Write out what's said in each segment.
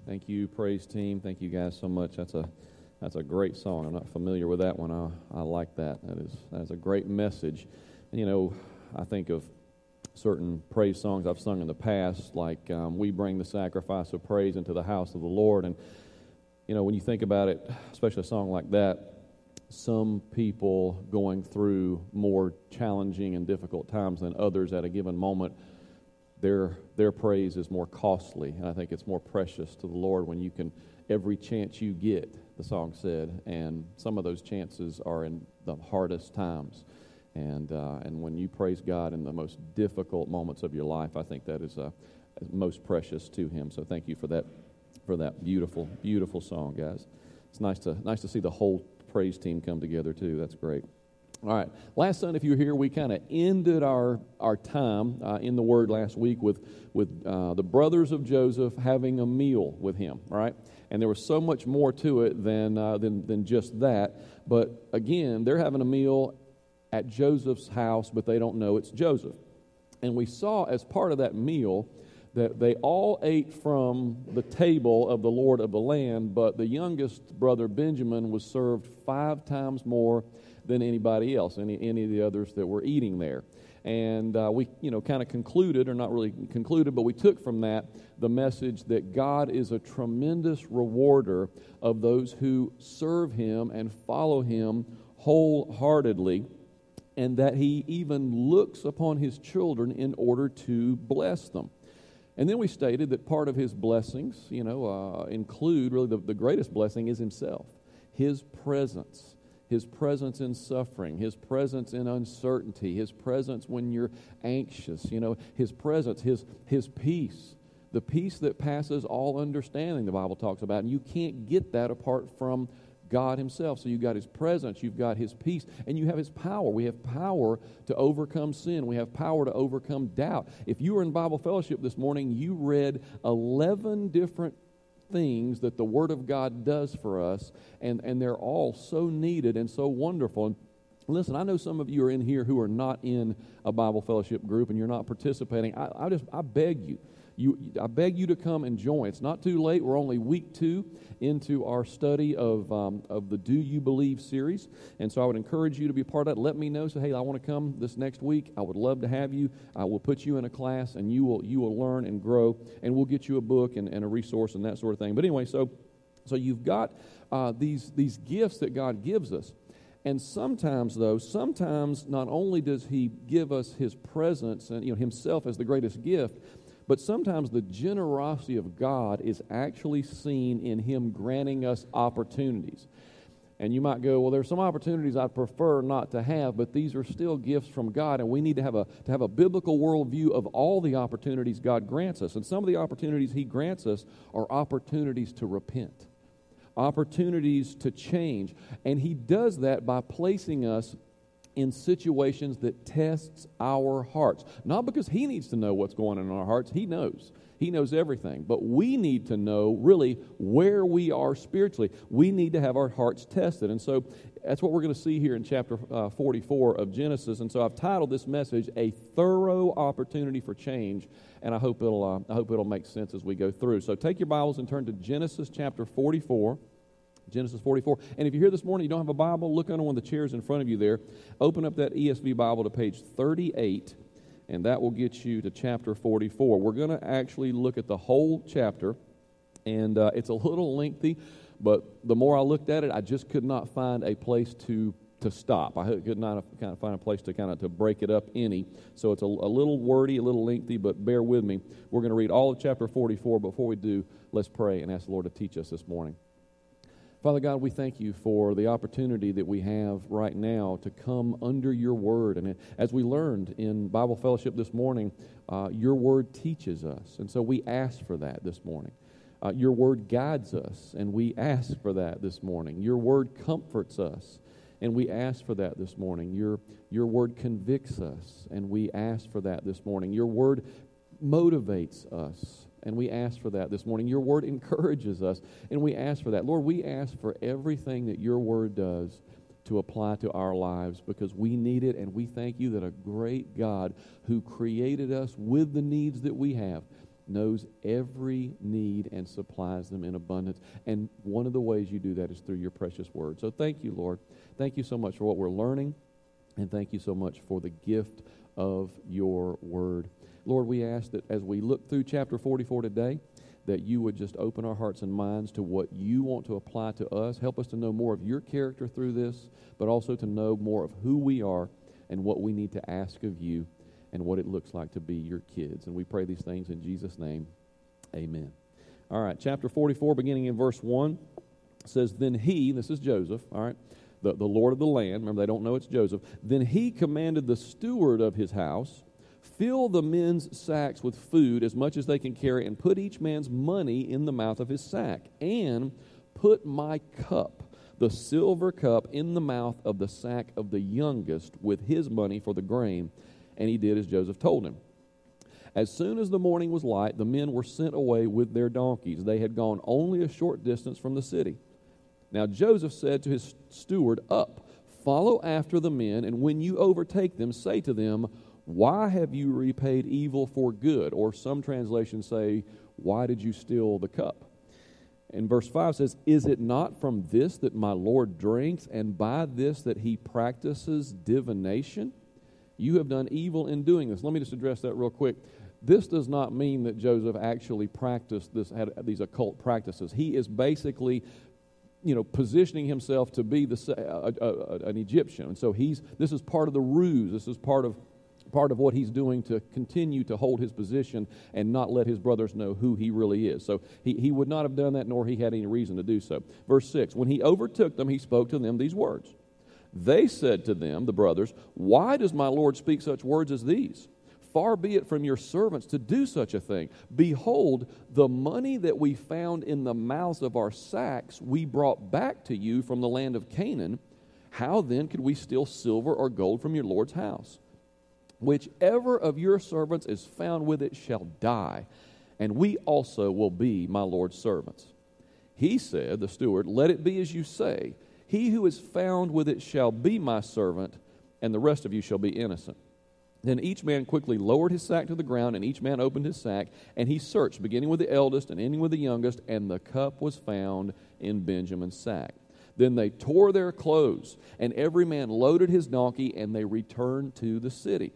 Thank you, praise team. Thank you guys so much. That's a great song. I'm not familiar with that one. I like that. That is a great message. And, you know, I think of certain praise songs I've sung in the past, like "We Bring the Sacrifice of Praise into the House of the Lord." And, you know, when you think about it, especially a song like that, some people going through more challenging and difficult times than others at a given moment, their praise is more costly, and I think it's more precious to the Lord when you can, every chance you get, the song said, and some of those chances are in the hardest times, and when you praise God in the most difficult moments of your life, I think that is most precious to Him. So thank you for that beautiful, beautiful song, guys. It's nice to see the whole praise team come together too. That's great. All right. Last Sunday, if you were here, we kind of ended our time in the Word last week with the brothers of Joseph having a meal with him. All right, and there was so much more to it than just that. But again, they're having a meal at Joseph's house, but they don't know it's Joseph. And we saw as part of that meal that they all ate from the table of the Lord of the land, but the youngest brother Benjamin was served 5 times more than anybody else, any of the others that were eating there. And we, kind of concluded, or not really concluded, but we took from that the message that God is a tremendous rewarder of those who serve Him and follow Him wholeheartedly, and that He even looks upon His children in order to bless them. And then we stated that part of His blessings, include, really the greatest blessing is Himself, His presence. His presence in suffering, His presence in uncertainty, His presence when you're anxious, His presence, His peace, the peace that passes all understanding, the Bible talks about. And you can't get that apart from God Himself. So you've got His presence, you've got His peace, and you have His power. We have power to overcome sin. We have power to overcome doubt. If you were in Bible fellowship this morning, you read 11 different things that the Word of God does for us, and they're all so needed and so wonderful. And listen, I know some of you are in here who are not in a Bible fellowship group and you're not participating. I beg you. I beg you to come and join. It's not too late. We're only week 2 into our study of the Do You Believe series. And so I would encourage you to be a part of that. Let me know. Say, hey, I want to come this next week. I would love to have you. I will put you in a class, and you will learn and grow, and we'll get you a book and a resource and that sort of thing. But anyway, so you've got these gifts that God gives us. And sometimes not only does He give us His presence and Himself as the greatest gift, but sometimes the generosity of God is actually seen in Him granting us opportunities. And you might go, well, there's some opportunities I'd prefer not to have, but these are still gifts from God, and we need to have a biblical worldview of all the opportunities God grants us. And some of the opportunities He grants us are opportunities to repent, opportunities to change. And He does that by placing us in situations that tests our hearts. Not because He needs to know what's going on in our hearts. He knows. He knows everything. But we need to know really where we are spiritually. We need to have our hearts tested. And so that's what we're going to see here in chapter 44 of Genesis. And so I've titled this message, A Thorough Opportunity for Change. And I hope it'll make sense as we go through. So take your Bibles and turn to Genesis chapter 44. Genesis 44. And if you're here this morning, you don't have a Bible, look under one of the chairs in front of you there. Open up that ESV Bible to page 38, and that will get you to chapter 44. We're going to actually look at the whole chapter, and it's a little lengthy, but the more I looked at it, I just could not find a place to stop. I could not kind of find a place to break it up any. So it's a little wordy, a little lengthy, but bear with me. We're going to read all of chapter 44. Before we do, let's pray and ask the Lord to teach us this morning. Father God, we thank You for the opportunity that we have right now to come under Your Word. And as we learned in Bible fellowship this morning, Your Word teaches us. And so we ask for that this morning. Your Word guides us, and we ask for that this morning. Your Word comforts us, and we ask for that this morning. Your Word convicts us, and we ask for that this morning. Your Word motivates us, and we ask for that this morning. Your Word encourages us, and we ask for that. Lord, we ask for everything that Your Word does to apply to our lives because we need it, and we thank You that a great God who created us with the needs that we have knows every need and supplies them in abundance. And one of the ways you do that is through your precious word. So thank you, Lord. Thank you so much for what we're learning, and thank you so much for the gift of your word. Lord, we ask that as we look through chapter 44 today, that you would just open our hearts and minds to what you want to apply to us. Help us to know more of your character through this, but also to know more of who we are and what we need to ask of you and what it looks like to be your kids. And we pray these things in Jesus' name. Amen. All right, chapter 44, beginning in verse 1, says, Then he, this is Joseph, all right, the Lord of the land, remember they don't know it's Joseph, then he commanded the steward of his house, fill the men's sacks with food as much as they can carry, and put each man's money in the mouth of his sack, and put my cup, the silver cup, in the mouth of the sack of the youngest with his money for the grain. And he did as Joseph told him. As soon as the morning was light, the men were sent away with their donkeys. They had gone only a short distance from the city. Now Joseph said to his steward, Up, follow after the men, and when you overtake them, say to them, Why have you repaid evil for good? Or some translations say, Why did you steal the cup? And verse 5 says, Is it not from this that my Lord drinks, and by this that he practices divination? You have done evil in doing this. Let me just address that real quick. This does not mean that Joseph actually practiced this, had these occult practices. He is basically, positioning himself to be an Egyptian. And so this is part of the ruse. This is part of what he's doing to continue to hold his position and not let his brothers know who he really is. So he would not have done that, nor he had any reason to do so. Verse 6, When he overtook them, he spoke to them these words. They said to them, the brothers, Why does my Lord speak such words as these? Far be it from your servants to do such a thing. Behold, the money that we found in the mouths of our sacks we brought back to you from the land of Canaan. How then could we steal silver or gold from your Lord's house? Whichever of your servants is found with it shall die, and we also will be my Lord's servants. He said, the steward, Let it be as you say. He who is found with it shall be my servant, and the rest of you shall be innocent. Then each man quickly lowered his sack to the ground, and each man opened his sack, and he searched, beginning with the eldest and ending with the youngest, and the cup was found in Benjamin's sack. Then they tore their clothes, and every man loaded his donkey, and they returned to the city.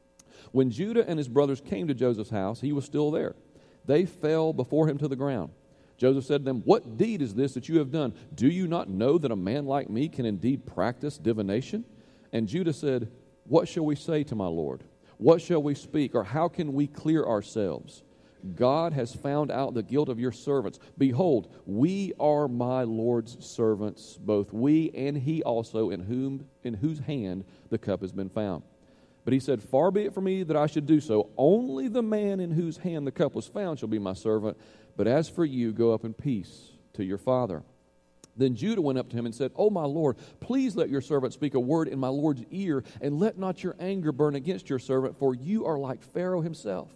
When Judah and his brothers came to Joseph's house, he was still there. They fell before him to the ground. Joseph said to them, What deed is this that you have done? Do you not know that a man like me can indeed practice divination? And Judah said, What shall we say to my Lord? What shall we speak, or how can we clear ourselves? God has found out the guilt of your servants. Behold, we are my Lord's servants, both we and he also, in whose hand the cup has been found. But he said, Far be it from me that I should do so. Only the man in whose hand the cup was found shall be my servant. But as for you, go up in peace to your father. Then Judah went up to him and said, O my Lord, please let your servant speak a word in my Lord's ear, and let not your anger burn against your servant, for you are like Pharaoh himself.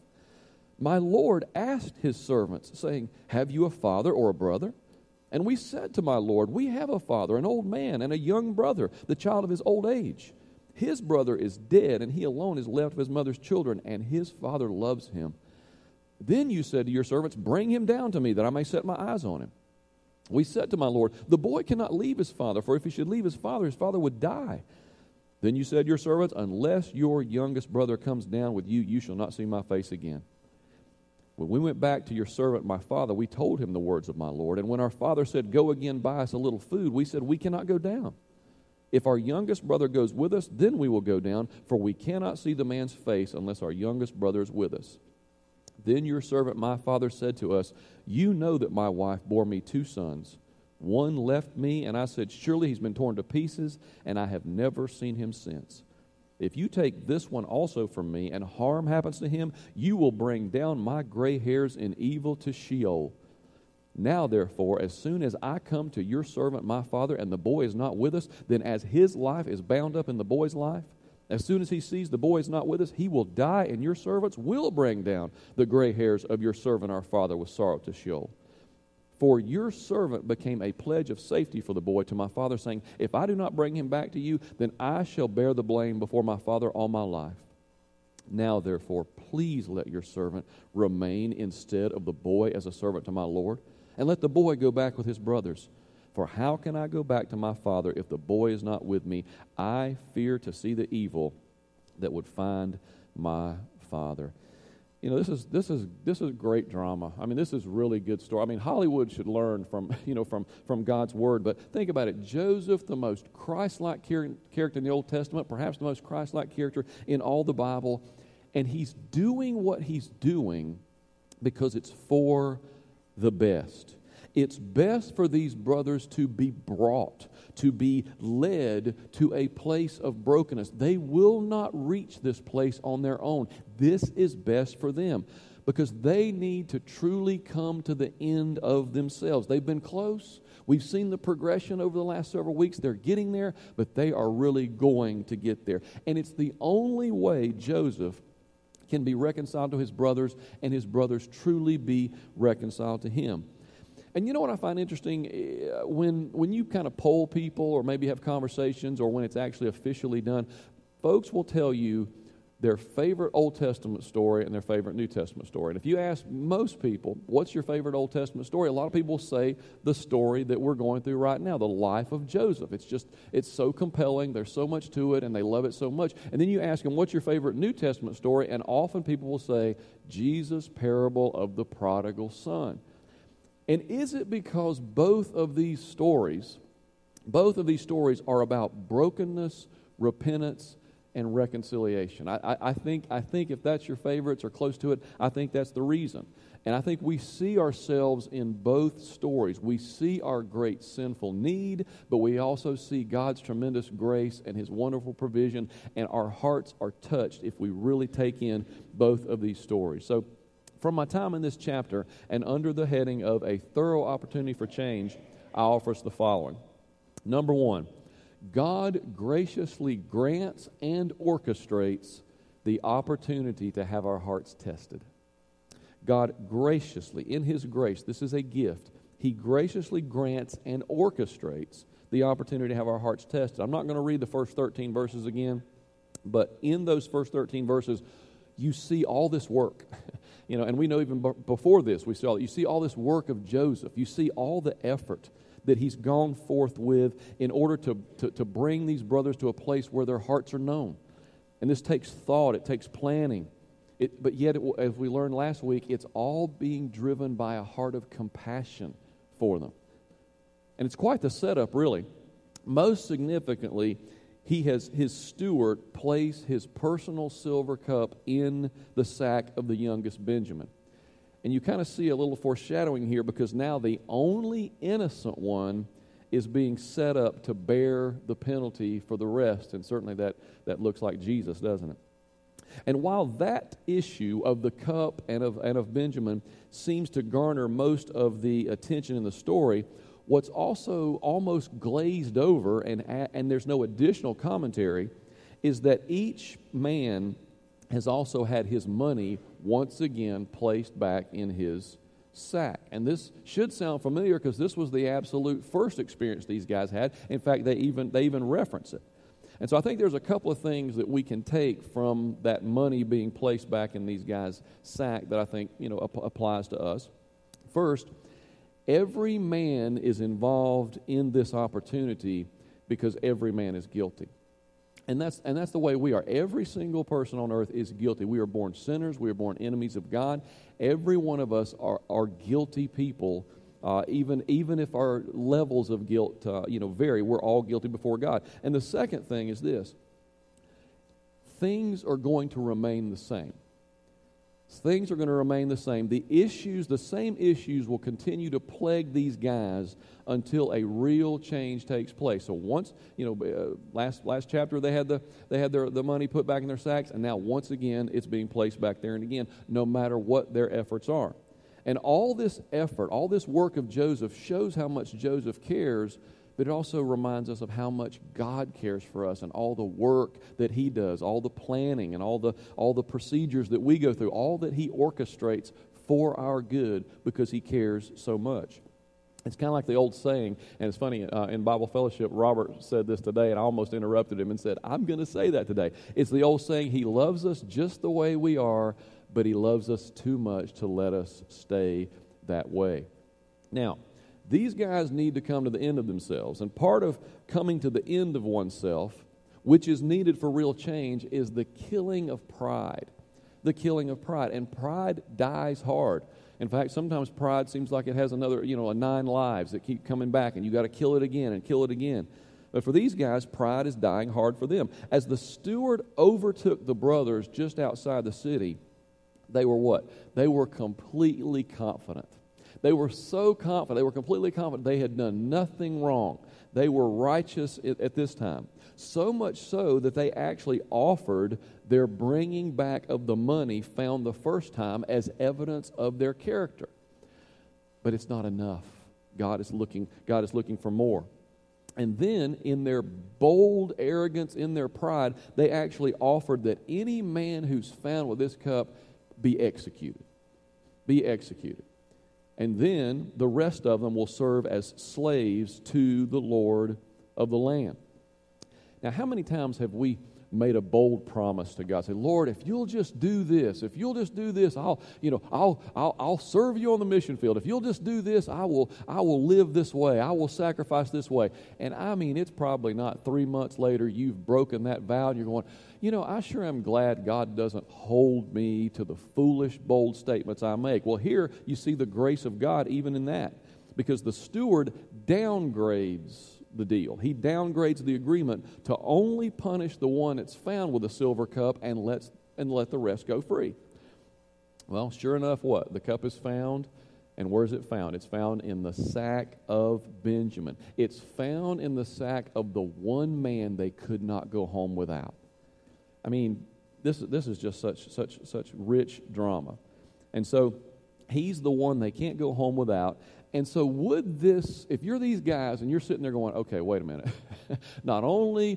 My Lord asked his servants, saying, Have you a father or a brother? And we said to my Lord, We have a father, an old man, and a young brother, the child of his old age. His brother is dead, and he alone is left of his mother's children, and his father loves him. Then you said to your servants, Bring him down to me, that I may set my eyes on him. We said to my Lord, The boy cannot leave his father, for if he should leave his father would die. Then you said to your servants, Unless your youngest brother comes down with you, you shall not see my face again. When we went back to your servant, my father, we told him the words of my Lord. And when our father said, Go again, buy us a little food, we said, We cannot go down. If our youngest brother goes with us, then we will go down, for we cannot see the man's face unless our youngest brother is with us. Then your servant, my father, said to us, You know that my wife bore me 2 sons. One left me, and I said, Surely he's been torn to pieces, and I have never seen him since. If you take this one also from me, and harm happens to him, you will bring down my gray hairs in evil to Sheol. Now, therefore, as soon as I come to your servant, my father, and the boy is not with us, then as his life is bound up in the boy's life, as soon as he sees the boy is not with us, he will die, and your servants will bring down the gray hairs of your servant our father with sorrow to Sheol. For your servant became a pledge of safety for the boy to my father, saying, If I do not bring him back to you, then I shall bear the blame before my father all my life. Now, therefore, please let your servant remain instead of the boy as a servant to my Lord, and let the boy go back with his brothers. For how can I go back to my father if the boy is not with me? I fear to see the evil that would find my father." You know, this is great drama. I mean, this is really good story. I mean, Hollywood should learn from God's word. But think about it: Joseph, the most Christ-like character in the Old Testament, perhaps the most Christ-like character in all the Bible, and he's doing what he's doing because it's for the best. It's best for these brothers to be brought, to be led to a place of brokenness. They will not reach this place on their own. This is best for them because they need to truly come to the end of themselves. They've been close. We've seen the progression over the last several weeks. They're getting there, but they are really going to get there. And it's the only way Joseph can be reconciled to his brothers and his brothers truly be reconciled to him. And you know what I find interesting? When you kind of poll people or maybe have conversations or when it's actually officially done, folks will tell you their favorite Old Testament story and their favorite New Testament story. And if you ask most people, what's your favorite Old Testament story? A lot of people say the story that we're going through right now, the life of Joseph. It's so compelling. There's so much to it, and they love it so much. And then you ask them, what's your favorite New Testament story? And often people will say, Jesus' parable of the prodigal son. And is it because both of these stories are about brokenness, repentance, and reconciliation? I think if that's your favorites or close to it, I think that's the reason. And I think we see ourselves in both stories. We see our great sinful need, but we also see God's tremendous grace and His wonderful provision, and our hearts are touched if we really take in both of these stories. So, from my time in this chapter, and under the heading of a thorough opportunity for change, I offer us the following. Number one, God graciously grants and orchestrates the opportunity to have our hearts tested. God graciously, in His grace, this is a gift, He graciously grants and orchestrates the opportunity to have our hearts tested. I'm not going to read the first 13 verses again, but in those first 13 verses, you see all this work. And we know even before this, you see all this work of Joseph. You see all the effort that he's gone forth with in order to bring these brothers to a place where their hearts are known. And this takes thought, it takes planning. But yet, as we learned last week, it's all being driven by a heart of compassion for them. And it's quite the setup, really. Most significantly, his steward place his personal silver cup in the sack of the youngest Benjamin. And you kind of see a little foreshadowing here because now the only innocent one is being set up to bear the penalty for the rest. And certainly that looks like Jesus, doesn't it? And while that issue of the cup and of Benjamin seems to garner most of the attention in the story, what's also almost glazed over, and there's no additional commentary, is that each man has also had his money once again placed back in his sack. And this should sound familiar because this was the absolute first experience these guys had. In fact, they even reference it. And so I think there's a couple of things that we can take from that money being placed back in these guys' sack that I think applies to us. First, every man is involved in this opportunity because every man is guilty. And that's the way we are. Every single person on earth is guilty. We are born sinners. We are born enemies of God. Every one of us are guilty people. Even if our levels of guilt vary, we're all guilty before God. And the second thing is this: things are going to remain the same. Things are going to remain the same. The same issues will continue to plague these guys until a real change takes place. So once, last chapter they had the money put back in their sacks, and now once again it's being placed back there and again, no matter what their efforts are. And all this effort, all this work of Joseph shows how much Joseph cares, but it also reminds us of how much God cares for us and all the work that He does, all the planning and all the procedures that we go through, all that He orchestrates for our good because He cares so much. It's kind of like the old saying, and it's funny, in Bible Fellowship, Robert said this today, and I almost interrupted him and said, I'm going to say that today. It's the old saying, He loves us just the way we are, but He loves us too much to let us stay that way. Now, these guys need to come to the end of themselves, and part of coming to the end of oneself, which is needed for real change, is the killing of pride. The killing of pride, and pride dies hard. In fact, sometimes pride seems like it has another, 9 lives that keep coming back, and you got to kill it again and kill it again. But for these guys, pride is dying hard for them. As the steward overtook the brothers just outside the city, they were what? They were completely confident. They were so confident, they were completely confident they had done nothing wrong. They were righteous at this time. So much so that they actually offered their bringing back of the money found the first time as evidence of their character. But it's not enough. God is looking for more. And then in their bold arrogance, in their pride, they actually offered that any man who's found with this cup be executed. Be executed. And then the rest of them will serve as slaves to the Lord of the land. Now, how many times have we made a bold promise to God? Say, Lord, if you'll just do this, I'll serve you on the mission field. If you'll just do this, I will live this way. I will sacrifice this way. And I mean, it's probably not 3 months later you've broken that vow and you're going, I sure am glad God doesn't hold me to the foolish, bold statements I make. Well, here you see the grace of God even in that, because the steward downgrades the deal. He downgrades the agreement to only punish the one that's found with a silver cup and let the rest go free. Well, sure enough, what? The cup is found, and where is it found? It's found in the sack of Benjamin. It's found in the sack of the one man they could not go home without. I mean, this is just such rich drama. And so he's the one they can't go home without. And so would this, if you're these guys and you're sitting there going, okay, wait a minute. Not only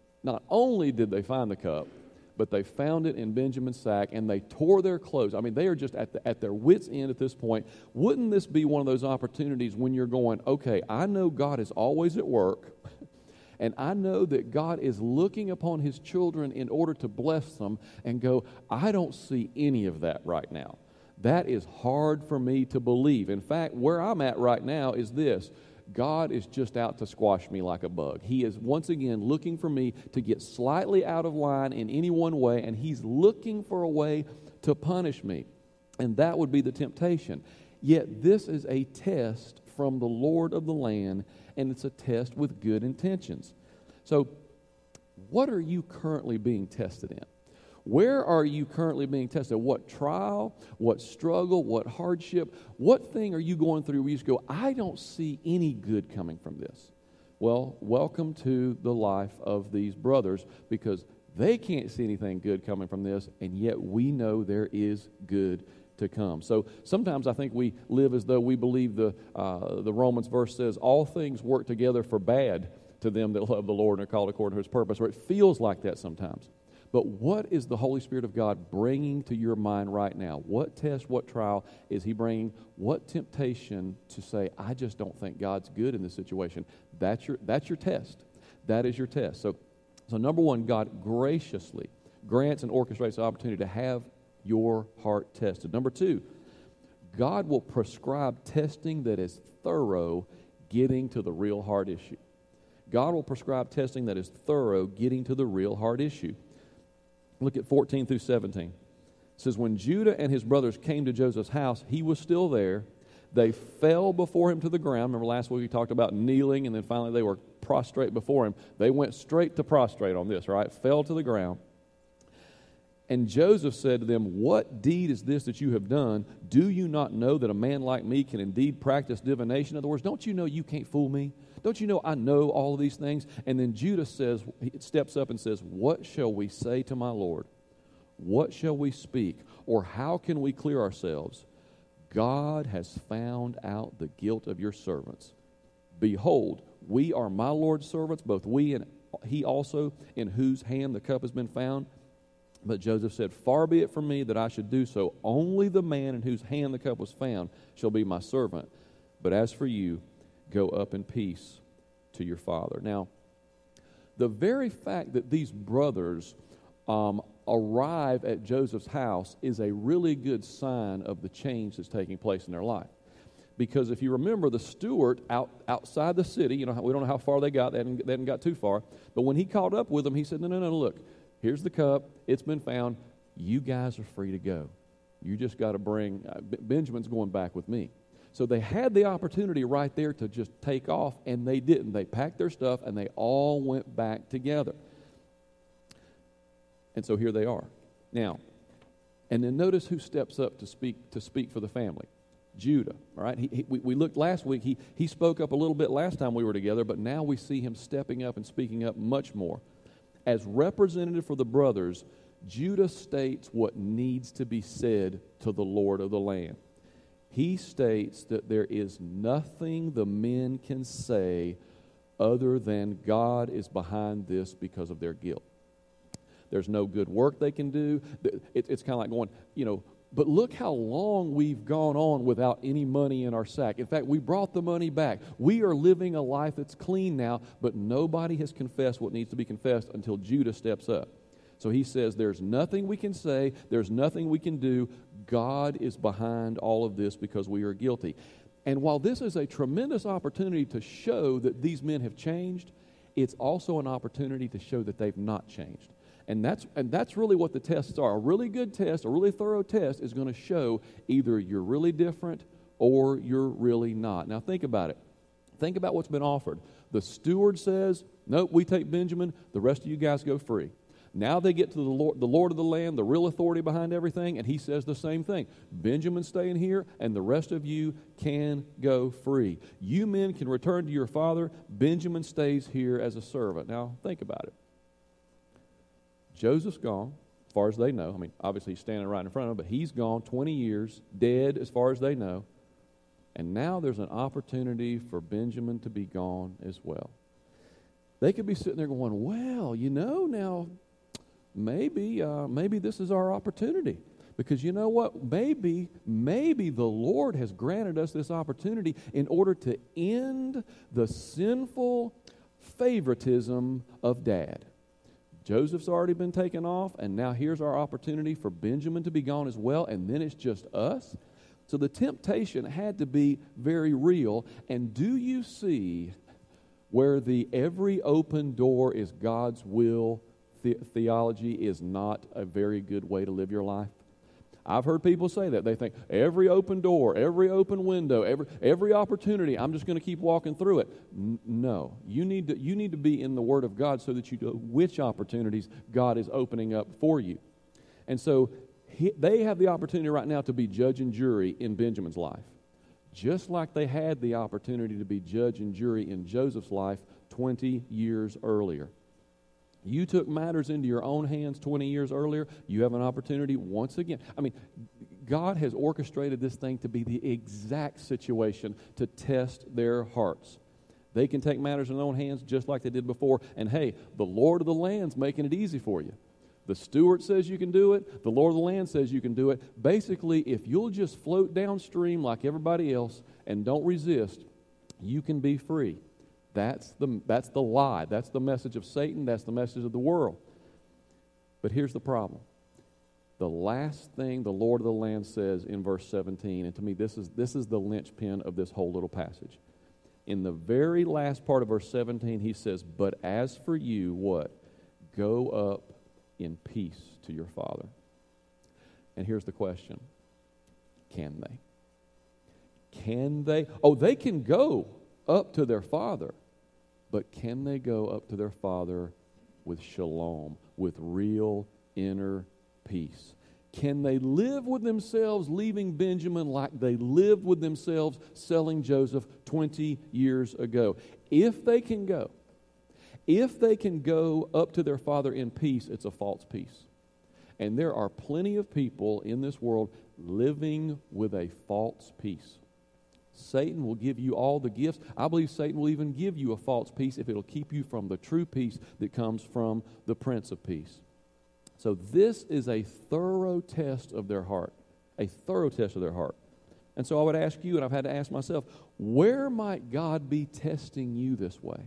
did they find the cup, but they found it in Benjamin's sack and they tore their clothes. I mean, they are just at their wits' end at this point. Wouldn't this be one of those opportunities when you're going, okay, I know God is always at work, and I know that God is looking upon His children in order to bless them, and go, I don't see any of that right now. That is hard for me to believe. In fact, where I'm at right now is this. God is just out to squash me like a bug. He is once again looking for me to get slightly out of line in any one way, and He's looking for a way to punish me. And that would be the temptation. Yet this is a test from the Lord of the land, and it's a test with good intentions. So, what are you currently being tested in? Where are you currently being tested? What trial, what struggle, what hardship, what thing are you going through where you just go, I don't see any good coming from this? Well, welcome to the life of these brothers, because they can't see anything good coming from this, and yet we know there is good to come. So sometimes I think we live as though we believe the Romans verse says, all things work together for bad to them that love the Lord and are called according to His purpose, or it feels like that sometimes. But what is the Holy Spirit of God bringing to your mind right now? What test, what trial is He bringing? What temptation to say, I just don't think God's good in this situation? That's your test. That is your test. So number one, God graciously grants and orchestrates the opportunity to have your heart tested. Number two, God will prescribe testing that is thorough, getting to the real heart issue. God will prescribe testing that is thorough, getting to the real heart issue. Look at 14 through 17. It says, when Judah and his brothers came to Joseph's house, he was still there. They fell before him to the ground. Remember last week we talked about kneeling, and then finally they were prostrate before him. They went straight to prostrate on this, right? Fell to the ground. And Joseph said to them, what deed is this that you have done? Do you not know that a man like me can indeed practice divination? In other words, don't you know you can't fool me? Don't you know I know all of these things? And then Judah says, he steps up and says, what shall we say to my Lord? What shall we speak? Or how can we clear ourselves? God has found out the guilt of your servants. Behold, we are my Lord's servants, both we and he also, in whose hand the cup has been found. But Joseph said, far be it from me that I should do so. Only the man in whose hand the cup was found shall be my servant. But as for you, go up in peace to your father. Now, the very fact that these brothers arrive at Joseph's house is a really good sign of the change that's taking place in their life. Because if you remember, the steward outside the city, we don't know how far they got. They hadn't got too far. But when he caught up with them, he said, no, look, here's the cup. It's been found. You guys are free to go. You just got to bring, Benjamin's going back with me. So they had the opportunity right there to just take off, and they didn't. They packed their stuff, and they all went back together. And so here they are. Now, and then notice who steps up to speak for the family. Judah, all right? We looked last week. He spoke up a little bit last time we were together, but now we see him stepping up and speaking up much more. As representative for the brothers, Judah states what needs to be said to the Lord of the land. He states that there is nothing the men can say other than God is behind this because of their guilt. There's no good work they can do. It's kind of like going, but look how long we've gone on without any money in our sack. In fact, we brought the money back. We are living a life that's clean now, but nobody has confessed what needs to be confessed until Judah steps up. So he says, there's nothing we can say. There's nothing we can do. God is behind all of this because we are guilty. And while this is a tremendous opportunity to show that these men have changed, it's also an opportunity to show that they've not changed. And that's really what the tests are. A really good test, a really thorough test is going to show either you're really different or you're really not. Now think about it. Think about what's been offered. The steward says, nope, we take Benjamin. The rest of you guys go free. Now they get to the Lord of the land, the real authority behind everything, and he says the same thing. Benjamin's staying here, and the rest of you can go free. You men can return to your father. Benjamin stays here as a servant. Now think about it. Joseph's gone, as far as they know. I mean, obviously he's standing right in front of them, but he's gone 20 years, dead as far as they know. And now there's an opportunity for Benjamin to be gone as well. They could be sitting there going, well, now maybe this is our opportunity. Because you know what? Maybe the Lord has granted us this opportunity in order to end the sinful favoritism of Dad. Joseph's already been taken off, and now here's our opportunity for Benjamin to be gone as well, and then it's just us. So the temptation had to be very real. And do you see where the every open door is God's will theology is not a very good way to live your life? I've heard people say that. They think every open door, every open window, every opportunity, I'm just going to keep walking through it. No. You need to be in the Word of God so that you know which opportunities God is opening up for you. And so they have the opportunity right now to be judge and jury in Benjamin's life, just like they had the opportunity to be judge and jury in Joseph's life 20 years earlier. You took matters into your own hands 20 years earlier. You have an opportunity once again. I mean, God has orchestrated this thing to be the exact situation to test their hearts. They can take matters in their own hands just like they did before. And hey, the Lord of the land's making it easy for you. The steward says you can do it. The Lord of the land says you can do it. Basically, if you'll just float downstream like everybody else and don't resist, you can be free. That's the lie. That's the message of Satan. That's the message of the world. But here's the problem. The last thing the Lord of the land says in verse 17, and to me this is the linchpin of this whole little passage. In the very last part of verse 17, he says, but as for you, what? Go up in peace to your father. And here's the question. Can they? Can they? Oh, they can go up to their father, but can they go up to their father with shalom, with real inner peace? Can they live with themselves leaving Benjamin like they lived with themselves selling Joseph 20 years ago? If they can go up to their father in peace, it's a false peace. And there are plenty of people in this world living with a false peace. Satan will give you all the gifts. I believe Satan will even give you a false peace if it'll keep you from the true peace that comes from the Prince of Peace. So this is a thorough test of their heart. A thorough test of their heart. And so I would ask you, and I've had to ask myself, where might God be testing you this way?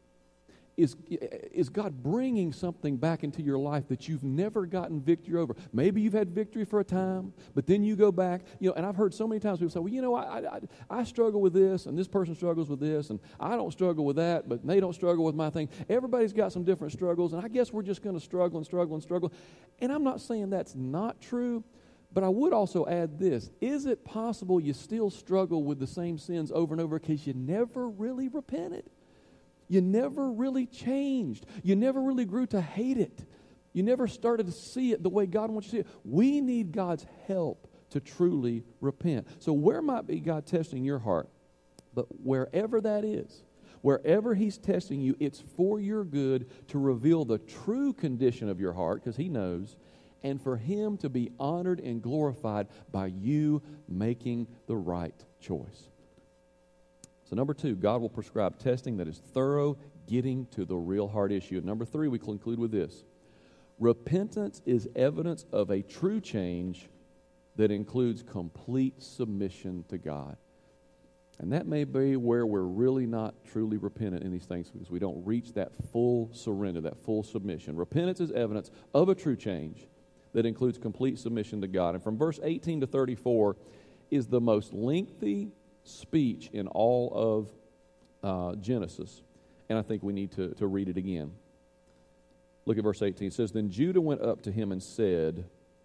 Is God bringing something back into your life that you've never gotten victory over? Maybe you've had victory for a time, but then you go back, and I've heard so many times people say, well, I struggle with this, and this person struggles with this, and I don't struggle with that, but they don't struggle with my thing. Everybody's got some different struggles, and I guess we're just going to struggle and struggle and struggle. And I'm not saying that's not true, but I would also add this. Is it possible you still struggle with the same sins over and over because you never really repented? You never really changed. You never really grew to hate it. You never started to see it the way God wants you to see it. We need God's help to truly repent. So where might be God testing your heart? But wherever that is, wherever He's testing you, it's for your good to reveal the true condition of your heart, because He knows, and for Him to be honored and glorified by you making the right choice. So number 2, God will prescribe testing that is thorough, getting to the real heart issue. And number 3, we conclude with this. Repentance is evidence of a true change that includes complete submission to God. And that may be where we're really not truly repentant in these things, because we don't reach that full surrender, that full submission. Repentance is evidence of a true change that includes complete submission to God. And from verse 18 to 34 is the most lengthy speech in all of Genesis, and I think we need to read it again. Look at verse 18. It says, Then Judah went up to him and said,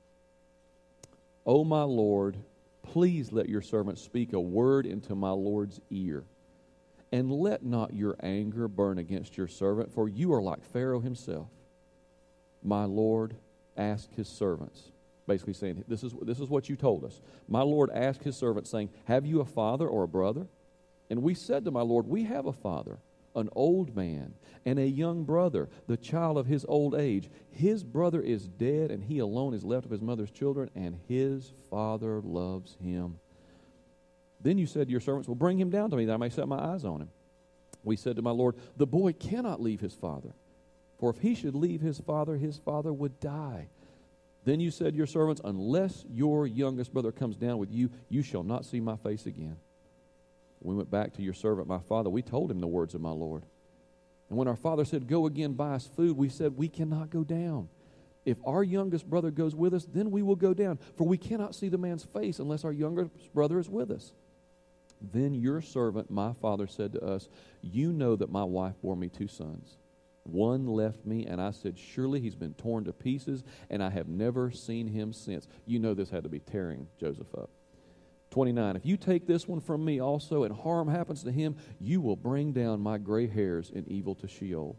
O my Lord, please let your servant speak a word into my Lord's ear, and let not your anger burn against your servant, for you are like Pharaoh himself. My Lord asked his servants, basically saying, this is what you told us. My Lord asked his servant, saying, Have you a father or a brother? And we said to my Lord, We have a father, an old man, and a young brother, the child of his old age. His brother is dead, and he alone is left of his mother's children, and his father loves him. Then you said to your servants, Well, bring him down to me, that I may set my eyes on him. We said to my Lord, The boy cannot leave his father, for if he should leave his father would die. Then you said to your servants, Unless your youngest brother comes down with you, you shall not see my face again. We went back to your servant, my father. We told him the words of my Lord. And when our father said, Go again, buy us food, we said, We cannot go down. If our youngest brother goes with us, then we will go down, for we cannot see the man's face unless our youngest brother is with us. Then your servant, my father, said to us, You know that my wife bore me 2 sons. One left me, and I said, Surely he's been torn to pieces, and I have never seen him since. You know this had to be tearing Joseph up. 29, If you take this one from me also, and harm happens to him, you will bring down my gray hairs in evil to Sheol.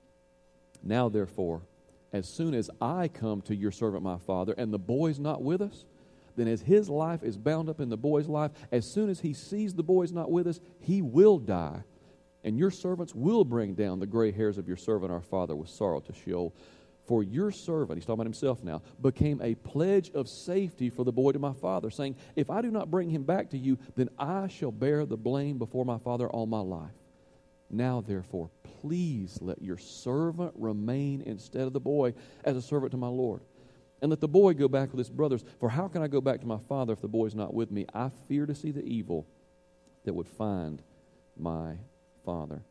Now therefore, as soon as I come to your servant my father, and the boy's not with us, then as his life is bound up in the boy's life, as soon as he sees the boy's not with us, he will die. And your servants will bring down the gray hairs of your servant our father with sorrow to Sheol. For your servant, he's talking about himself now, became a pledge of safety for the boy to my father, saying, If I do not bring him back to you, then I shall bear the blame before my father all my life. Now therefore, please let your servant remain instead of the boy as a servant to my Lord. And let the boy go back with his brothers. For how can I go back to my father if the boy is not with me? I fear to see the evil that would find my father.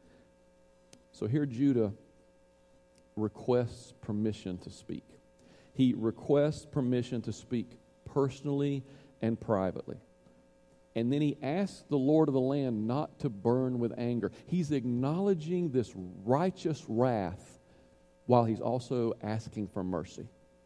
So here Judah requests permission to speak. He requests permission to speak personally and privately. And then he asks the Lord of the land not to burn with anger. He's acknowledging this righteous wrath while he's also asking for mercy.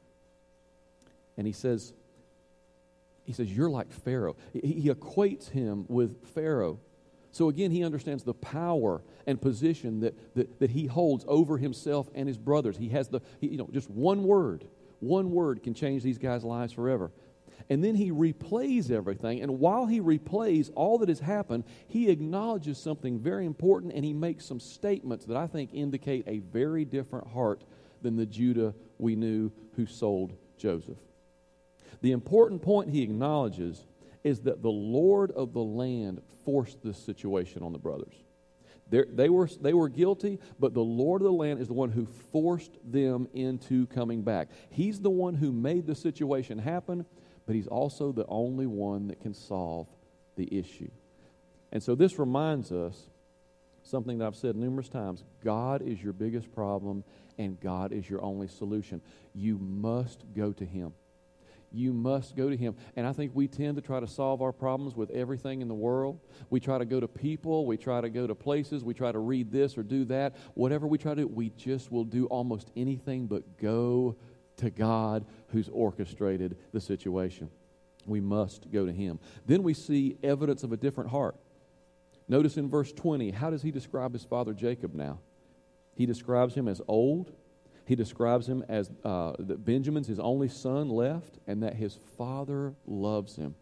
And he says, You're like Pharaoh. He equates him with Pharaoh. So again, he understands the power and position that he holds over himself and his brothers. He has just one word can change these guys' lives forever. And then he replays everything, and while he replays all that has happened, he acknowledges something very important, and he makes some statements that I think indicate a very different heart than the Judah we knew who sold Joseph. The important point he acknowledges is that the Lord of the land forced this situation on the brothers. They were guilty, but the Lord of the land is the one who forced them into coming back. He's the one who made the situation happen, but he's also the only one that can solve the issue. And so this reminds us something that I've said numerous times. God is your biggest problem, and God is your only solution. You must go to him. You must go to him. And I think we tend to try to solve our problems with everything in the world. We try to go to people. We try to go to places. We try to read this or do that. Whatever we try to do, we just will do almost anything but go to God who's orchestrated the situation. We must go to him. Then we see evidence of a different heart. Notice in verse 20, how does he describe his father Jacob now? He describes him as old. He describes him as that Benjamin's his only son left, and that his father loves him.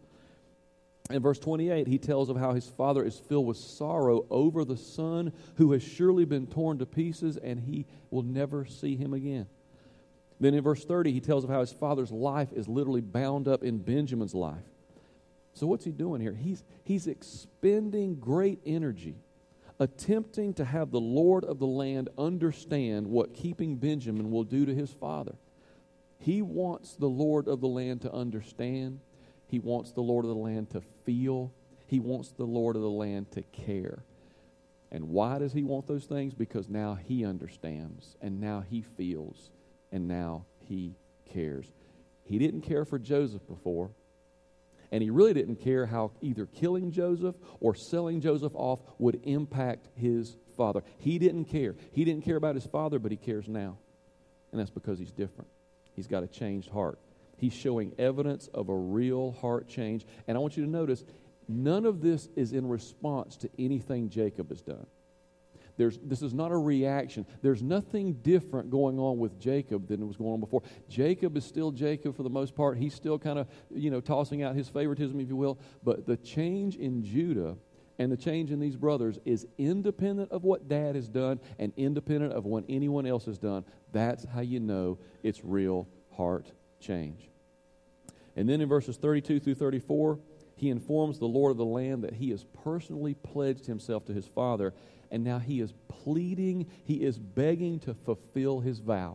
In verse 28, he tells of how his father is filled with sorrow over the son who has surely been torn to pieces, and he will never see him again. Then in verse 30, he tells of how his father's life is literally bound up in Benjamin's life. So what's he doing here? He's expending great energy, attempting to have the Lord of the land understand what keeping Benjamin will do to his father. He wants the Lord of the land to understand. He wants the Lord of the land to feel. He wants the Lord of the land to care. And why does he want those things? Because now he understands, and now he feels, and now he cares. He didn't care for Joseph before. And he really didn't care how either killing Joseph or selling Joseph off would impact his father. He didn't care. He didn't care about his father, but he cares now. And that's because he's different. He's got a changed heart. He's showing evidence of a real heart change. And I want you to notice, none of this is in response to anything Jacob has done. This is not a reaction. There's nothing different going on with Jacob than was going on before. Jacob is still Jacob for the most part. He's still kind of, tossing out his favoritism, if you will. But the change in Judah and the change in these brothers is independent of what Dad has done and independent of what anyone else has done. That's how you know it's real heart change. And then in verses 32 through 34, he informs the Lord of the land that he has personally pledged himself to his father, and now he is pleading, he is begging to fulfill his vow.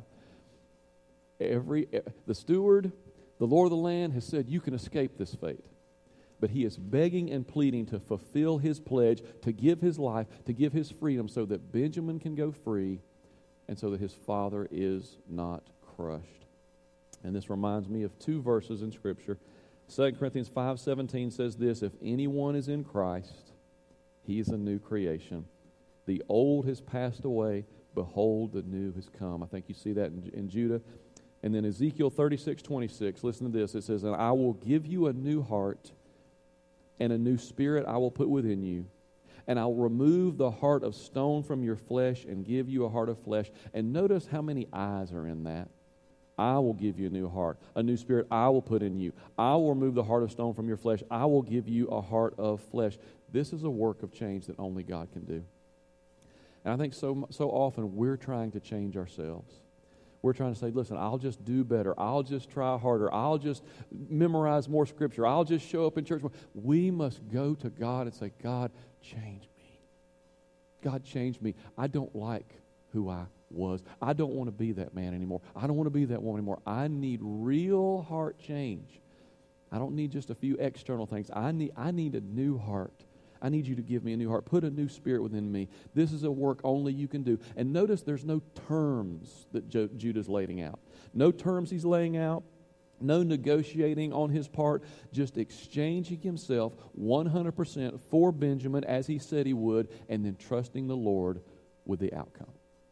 The steward, the Lord of the land, has said, you can escape this fate. But he is begging and pleading to fulfill his pledge, to give his life, to give his freedom so that Benjamin can go free and so that his father is not crushed. And this reminds me of two verses in Scripture. 2 Corinthians 5:17 says this, if anyone is in Christ, he is a new creation. The old has passed away. Behold, the new has come. I think you see that in Judah. And then Ezekiel 36:26, listen to this. It says, and I will give you a new heart, and a new spirit I will put within you. And I'll remove the heart of stone from your flesh and give you a heart of flesh. And notice how many I's are in that. I will give you a new heart. A new spirit I will put in you. I will remove the heart of stone from your flesh. I will give you a heart of flesh. This is a work of change that only God can do. And I think so often we're trying to change ourselves. We're trying to say, listen, I'll just do better. I'll just try harder. I'll just memorize more Scripture. I'll just show up in church more. We must go to God and say, God, change me. God, change me. I don't like who I was. I don't want to be that man anymore. I don't want to be that woman anymore. I need real heart change. I don't need just a few external things. I need a new heart. I need you to give me a new heart. Put a new spirit within me. This is a work only you can do. And notice there's no terms that Judah's laying out. No terms he's laying out. No negotiating on his part. Just exchanging himself 100% for Benjamin as he said he would, and then trusting the Lord with the outcome.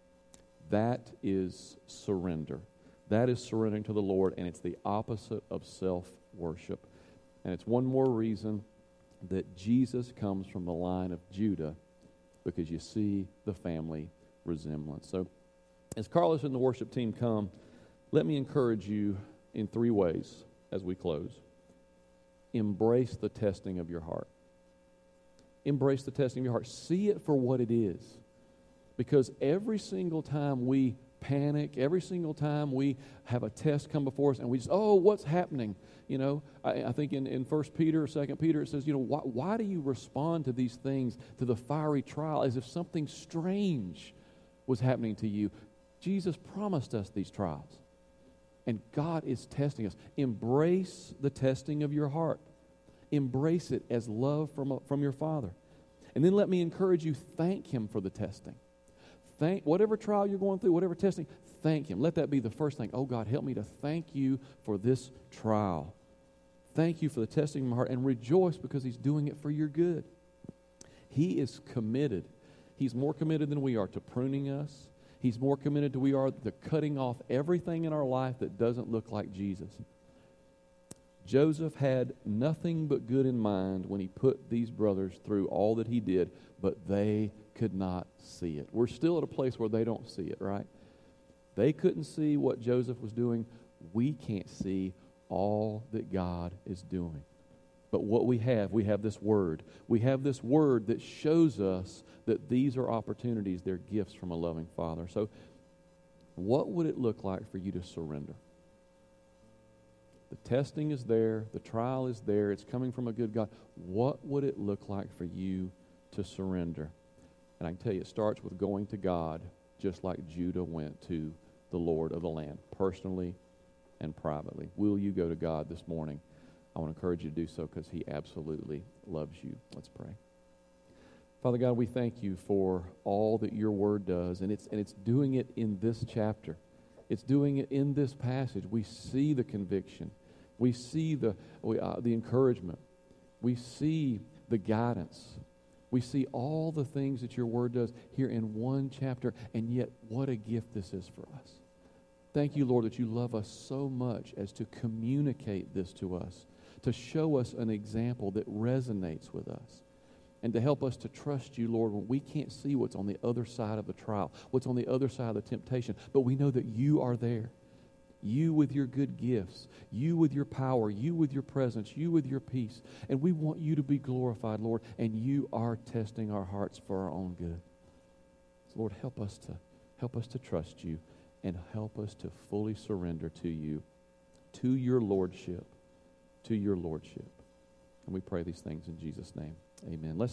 That is surrender. That is surrendering to the Lord, and it's the opposite of self-worship. And it's one more reason that Jesus comes from the line of Judah, because you see the family resemblance. So as Carlos and the worship team come, let me encourage you in three ways as we close. Embrace the testing of your heart. Embrace the testing of your heart. See it for what it is. Because every single time we panic, every single time we have a test come before us and we just, what's happening? I think in 1 Peter or 2 Peter it says, why do you respond to these things, to the fiery trial, as if something strange was happening to you? Jesus promised us these trials. And God is testing us. Embrace the testing of your heart. Embrace it as love from your Father. And then let me encourage you, thank Him for the testing. Whatever trial you're going through, whatever testing, thank Him. Let that be the first thing. Oh, God, help me to thank you for this trial. Thank you for the testing of my heart, and rejoice because He's doing it for your good. He is committed. He's more committed than we are to pruning us. He's more committed than we are to cutting off everything in our life that doesn't look like Jesus. Joseph had nothing but good in mind when he put these brothers through all that he did, but they could not see it. We're still at a place where they don't see it, right? They couldn't see what Joseph was doing. We can't see all that God is doing. But what we have this word. We have this word that shows us that these are opportunities, they're gifts from a loving Father. So what would it look like for you to surrender? The testing is there. The trial is there. It's coming from a good God. What would it look like for you to surrender? And I can tell you, it starts with going to God, just like Judah went to the Lord of the land, personally and privately. Will you go to God this morning? I want to encourage you to do so because He absolutely loves you. Let's pray. Father God, we thank you for all that your word does, and it's doing it in this chapter. It's doing it in this passage. We see the conviction. We see the encouragement. We see the guidance. We see all the things that your word does here in one chapter, and yet what a gift this is for us. Thank you, Lord, that you love us so much as to communicate this to us, to show us an example that resonates with us, and to help us to trust you, Lord, when we can't see what's on the other side of the trial, what's on the other side of the temptation, but we know that you are there. You with your good gifts, you with your power, you with your presence, you with your peace. And we want you to be glorified, Lord, and you are testing our hearts for our own good. So, Lord, help us to trust you, and help us to fully surrender to you, to your lordship, to your lordship. And we pray these things in Jesus' name. Amen. Let's